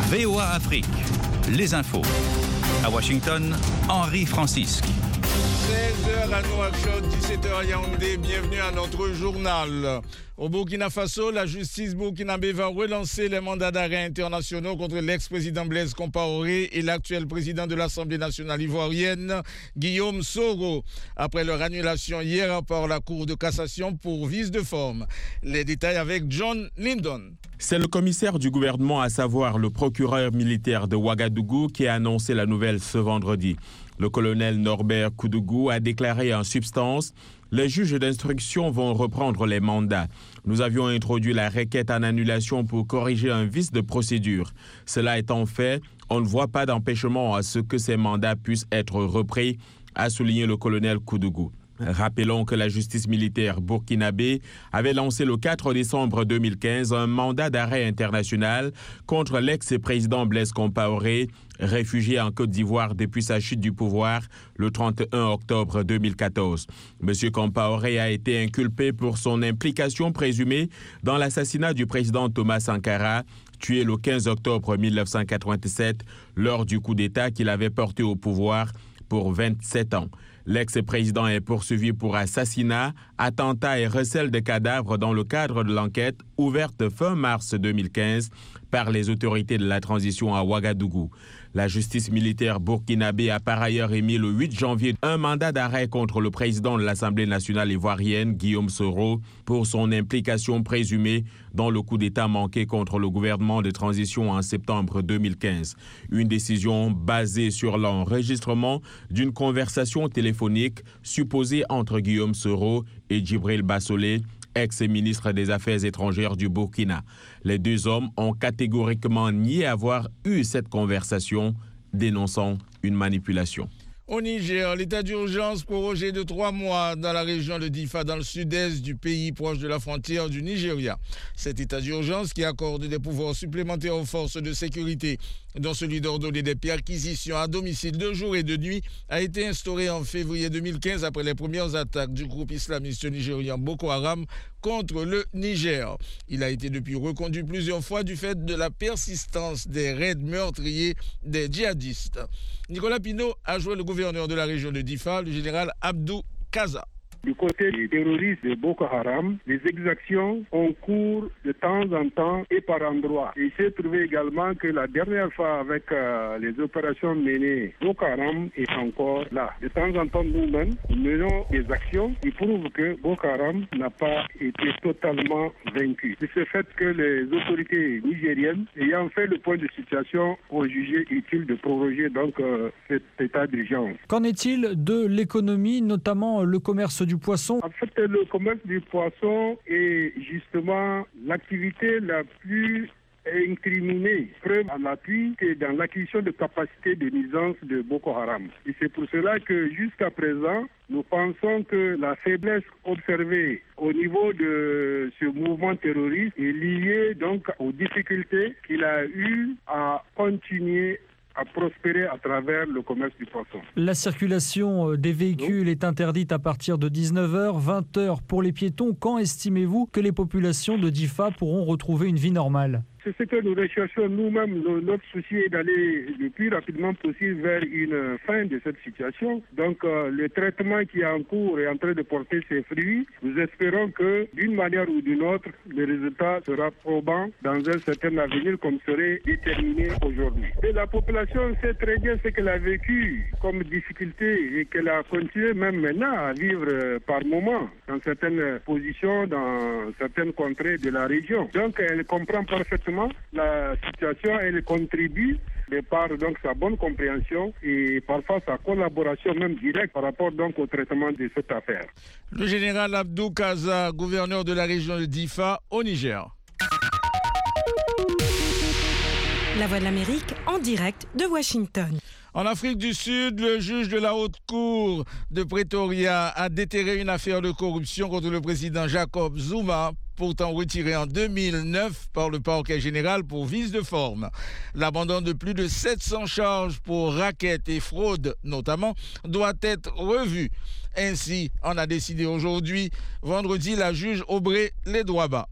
VOA Afrique, les infos. À Washington, Henri Francisque. 16h à Nouakchott, 17h à Yaoundé, bienvenue à notre journal. Au Burkina Faso, la justice burkinabé va relancer les mandats d'arrêt internationaux contre l'ex-président Blaise Compaoré et l'actuel président de l'Assemblée nationale ivoirienne, Guillaume Soro, après leur annulation hier par la Cour de cassation pour vice de forme. Les détails avec John Lyndon. C'est le commissaire du gouvernement, à savoir le procureur militaire de Ouagadougou, qui a annoncé la nouvelle ce vendredi. Le colonel Norbert Koudougou a déclaré en substance « Les juges d'instruction vont reprendre les mandats. Nous avions introduit la requête en annulation pour corriger un vice de procédure. Cela étant fait, on ne voit pas d'empêchement à ce que ces mandats puissent être repris », a souligné le colonel Koudougou. Rappelons que la justice militaire burkinabé avait lancé le 4 décembre 2015 un mandat d'arrêt international contre l'ex-président Blaise Compaoré, réfugié en Côte d'Ivoire depuis sa chute du pouvoir le 31 octobre 2014. M. Compaoré a été inculpé pour son implication présumée dans l'assassinat du président Thomas Sankara, tué le 15 octobre 1997 lors du coup d'État qu'il avait porté au pouvoir pour 27 ans. L'ex-président est poursuivi pour assassinat, attentat et recel de cadavres dans le cadre de l'enquête ouverte fin mars 2015 par les autorités de la transition à Ouagadougou. La justice militaire burkinabé a par ailleurs émis le 8 janvier un mandat d'arrêt contre le président de l'Assemblée nationale ivoirienne, Guillaume Soro, pour son implication présumée dans le coup d'État manqué contre le gouvernement de transition en septembre 2015. Une décision basée sur l'enregistrement d'une conversation téléphonique supposée entre Guillaume Soro et Djibril Bassolé, ex-ministre des Affaires étrangères du Burkina. Les deux hommes ont catégoriquement nié avoir eu cette conversation, dénonçant une manipulation. Au Niger, l'état d'urgence prorogé de 3 mois dans la région de Difa, dans le sud-est du pays, proche de la frontière du Nigeria. Cet état d'urgence qui accorde des pouvoirs supplémentaires aux forces de sécurité, dont celui d'ordonner des perquisitions à domicile de jour et de nuit, a été instauré en février 2015 après les premières attaques du groupe islamiste nigérien Boko Haram contre le Niger. Il a été depuis reconduit plusieurs fois du fait de la persistance des raids meurtriers des djihadistes. Nicolas Pinault a joué le gouverneur de la région de Difa, le général Abdou Kaza. Du côté des terroristes de Boko Haram, les exactions ont cours de temps en temps et par endroits. Il s'est trouvé également que la dernière fois avec les opérations menées, Boko Haram est encore là. De temps en temps, nous-mêmes, nous menons des actions qui prouvent que Boko Haram n'a pas été totalement vaincu. C'est ce fait que les autorités nigériennes, ayant fait le point de situation, ont jugé utile de proroger donc cet état d'urgence. Qu'en est-il de l'économie, notamment le commerce du poisson? En fait, le commerce du poisson est justement l'activité la plus incriminée. Preuve à l'appui que dans l'acquisition de capacités de nuisance de Boko Haram. Et c'est pour cela que jusqu'à présent, nous pensons que la faiblesse observée au niveau de ce mouvement terroriste est liée donc aux difficultés qu'il a eues à continuer à prospérer à travers le commerce du poisson. La circulation des véhicules est interdite à partir de 19h, 20h pour les piétons. Quand estimez-vous que les populations de Difa pourront retrouver une vie normale ? C'est ce que nous recherchons nous-mêmes. Notre souci est d'aller le plus rapidement possible vers une fin de cette situation. Donc, le traitement qui est en cours est en train de porter ses fruits. Nous espérons que, d'une manière ou d'une autre, le résultat sera probant dans un certain avenir comme serait déterminé aujourd'hui. Et la population sait très bien ce qu'elle a vécu comme difficulté et qu'elle a continué même maintenant à vivre par moments dans certaines positions, dans certaines contrées de la région. Donc, elle comprend parfaitement la situation, elle contribue de par donc sa bonne compréhension et parfois sa collaboration même directe par rapport donc au traitement de cette affaire. Le général Abdou Kaza, gouverneur de la région de Difa au Niger. La Voix de l'Amérique en direct de Washington. En Afrique du Sud, le juge de la Haute Cour de Pretoria a déterré une affaire de corruption contre le président Jacob Zuma, pourtant retiré en 2009 par le parquet général pour vice de forme. L'abandon de plus de 700 charges pour racket et fraude, notamment, doit être revu. Ainsi, en a décidé aujourd'hui, vendredi, la juge Aubrey Ledwaba.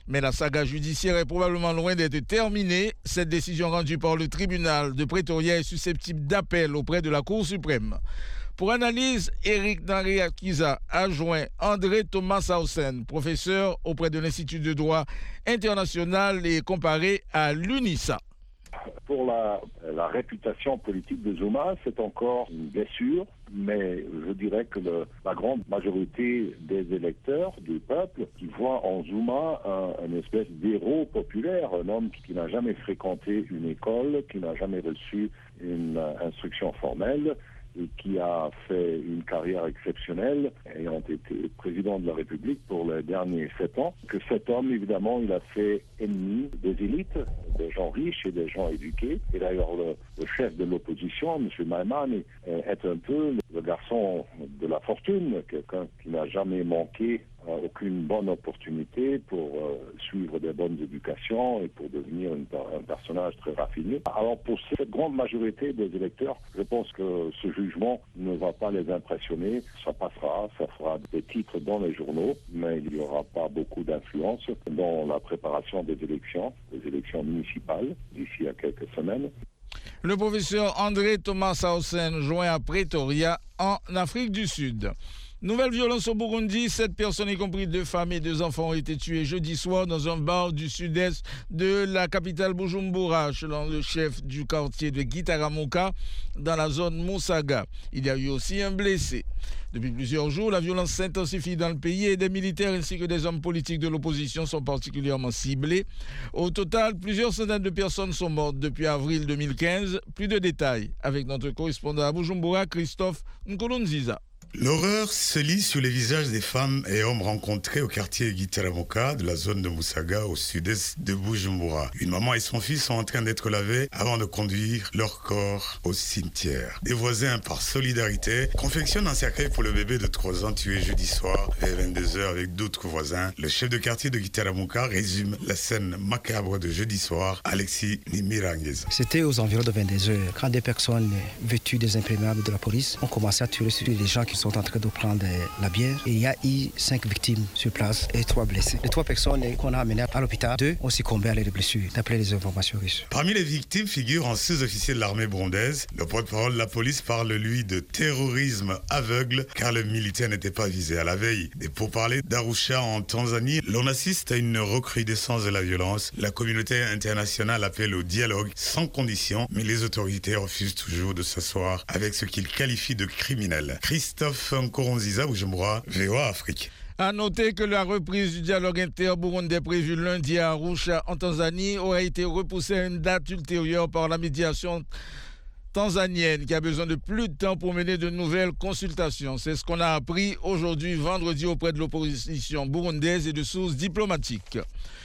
Mais la saga judiciaire est probablement loin d'être terminée. Cette décision rendue par le tribunal de Pretoria est susceptible d'appel auprès de la Cour suprême. Pour analyse, Éric Nariakiza a joint André Thomas Hausen, professeur auprès de l'Institut de droit international et comparé à l'UNISA. Pour la réputation politique de Zuma, c'est encore une blessure, mais je dirais que la grande majorité des électeurs, du peuple, qui voient en Zuma une espèce d'héros populaire, un homme qui n'a jamais fréquenté une école, qui n'a jamais reçu une instruction formelle, et qui a fait une carrière exceptionnelle, ayant été président de la République pour les derniers 7 ans, que cet homme, évidemment, il a fait ennemi des élites, des gens riches et des gens éduqués. Et d'ailleurs, le chef de l'opposition, M. Maïman, est un peu le garçon de la fortune, quelqu'un qui n'a jamais manqué aucune bonne opportunité pour suivre des bonnes éducations et pour devenir un personnage très raffiné. Alors pour cette grande majorité des électeurs, je pense que ce jugement ne va pas les impressionner. Ça passera, ça fera des titres dans les journaux, mais il n'y aura pas beaucoup d'influence dans la préparation des élections municipales d'ici à quelques semaines. Le professeur André Thomas Hausen joint à Pretoria en Afrique du Sud. Nouvelle violence au Burundi, 7 personnes, y compris 2 femmes et 2 enfants, ont été tuées jeudi soir dans un bar du sud-est de la capitale Bujumbura, selon le chef du quartier de Gitaramuka, dans la zone Musaga. Il y a eu aussi un blessé. Depuis plusieurs jours, la violence s'intensifie dans le pays et des militaires ainsi que des hommes politiques de l'opposition sont particulièrement ciblés. Au total, plusieurs centaines de personnes sont mortes depuis avril 2015. Plus de détails avec notre correspondant à Bujumbura, Christophe Nkolonziza. L'horreur se lit sur les visages des femmes et hommes rencontrés au quartier Gitaramuka de la zone de Musaga au sud-est de Bujumbura. Une maman et son fils sont en train d'être lavés avant de conduire leur corps au cimetière. Des voisins, par solidarité, confectionnent un cercueil pour le bébé de 3 ans tué jeudi soir vers 22h avec d'autres voisins. Le chef de quartier de Gitaramuka résume la scène macabre de jeudi soir, Alexis Nimirangeza. C'était aux environs de 22h quand des personnes vêtues des imperméables de la police ont commencé à tuer sur les gens qui sont en train de prendre la bière. Et il y a eu 5 victimes sur place et 3 blessés. Les 3 personnes qu'on a amenées à l'hôpital, 2 ont succombé à les blessures, d'après les informations reçues. Parmi les victimes figure un sous-officier de l'armée burundaise. Le porte-parole de la police parle, lui, de terrorisme aveugle, car le militaire n'était pas visé. À la veille des pourparlers d'Arusha en Tanzanie, l'on assiste à une recrudescence de la violence. La communauté internationale appelle au dialogue sans condition, mais les autorités refusent toujours de s'asseoir avec ce qu'ils qualifient de criminels. Christophe Nkoronziza, Bujumbura, VOA Afrique. À noter que la reprise du dialogue inter-burundais prévu lundi à Arusha en Tanzanie aurait été repoussée à une date ultérieure par la médiation tanzanienne qui a besoin de plus de temps pour mener de nouvelles consultations. C'est ce qu'on a appris aujourd'hui, vendredi, auprès de l'opposition burundaise et de sources diplomatiques.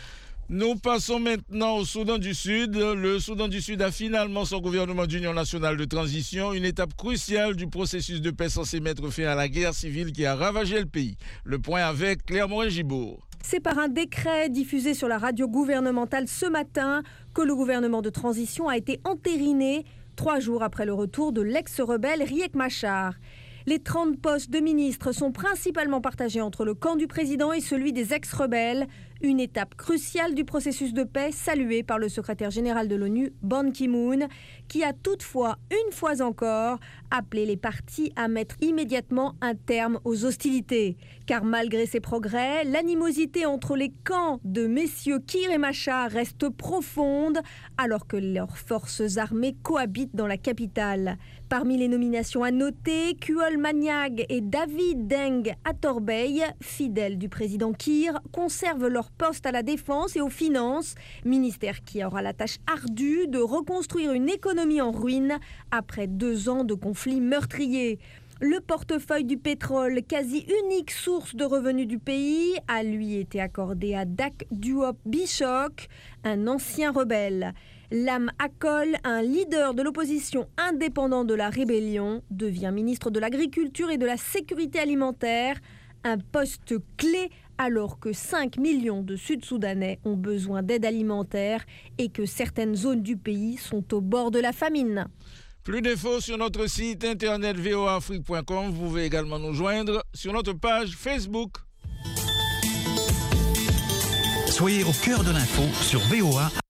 Nous passons maintenant au Soudan du Sud. Le Soudan du Sud a finalement son gouvernement d'union nationale de transition, une étape cruciale du processus de paix censé mettre fin à la guerre civile qui a ravagé le pays. Le point avec Claire Morin-Gibourg. C'est par un décret diffusé sur la radio gouvernementale ce matin que le gouvernement de transition a été entériné 3 jours après le retour de l'ex-rebelle Riek Machar. Les 30 postes de ministres sont principalement partagés entre le camp du président et celui des ex-rebelles, une étape cruciale du processus de paix saluée par le secrétaire général de l'ONU, Ban Ki-moon, qui a toutefois, une fois encore, appelé les partis à mettre immédiatement un terme aux hostilités. Car malgré ces progrès, l'animosité entre les camps de messieurs Kiir et Machar reste profonde, alors que leurs forces armées cohabitent dans la capitale. Parmi les nominations à noter, Kuol Maniag et David Deng Atorbey, fidèles du président Kiir, conservent leur poste à la défense et aux finances, ministère qui aura la tâche ardue de reconstruire une économie en ruine après 2 ans de conflits meurtriers. Le portefeuille du pétrole, quasi unique source de revenus du pays, a lui été accordé à Dak Diop Bishok, un ancien rebelle. Lam Akol, un leader de l'opposition indépendant de la rébellion, devient ministre de l'Agriculture et de la Sécurité alimentaire, un poste clé alors que 5 millions de Sud-Soudanais ont besoin d'aide alimentaire et que certaines zones du pays sont au bord de la famine. Plus d'infos sur notre site internet voafrique.com. Vous pouvez également nous joindre sur notre page Facebook. Soyez au cœur de l'info sur VOA